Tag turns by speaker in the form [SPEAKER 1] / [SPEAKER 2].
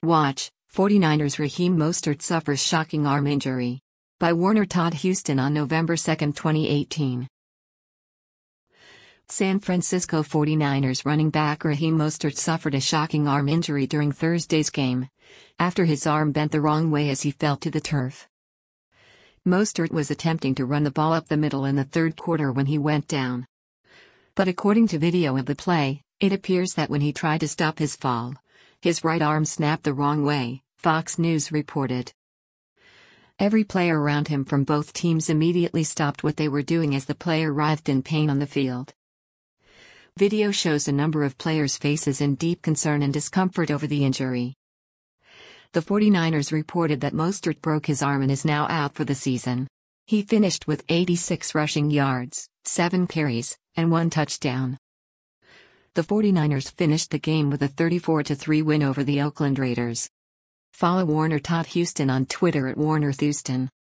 [SPEAKER 1] Watch, 49ers Raheem Mostert suffers shocking arm injury. By Warner Todd Houston on November 2, 2018. San Francisco 49ers running back Raheem Mostert suffered a shocking arm injury during Thursday's game, after his arm bent the wrong way as he fell to the turf. Mostert was attempting to run the ball up the middle in the third quarter when he went down. But according to video of the play, it appears that when he tried to stop his fall, his right arm snapped the wrong way, Fox News reported. Every player around him from both teams immediately stopped what they were doing as the player writhed in pain on the field. Video shows a number of players' faces in deep concern and discomfort over the injury. The 49ers reported that Mostert broke his arm and is now out for the season. He finished with 86 rushing yards, 7 carries, and 1 touchdown. The 49ers finished the game with a 34-3 win over the Oakland Raiders. Follow Warner Todd Houston on Twitter at WarnerThouston.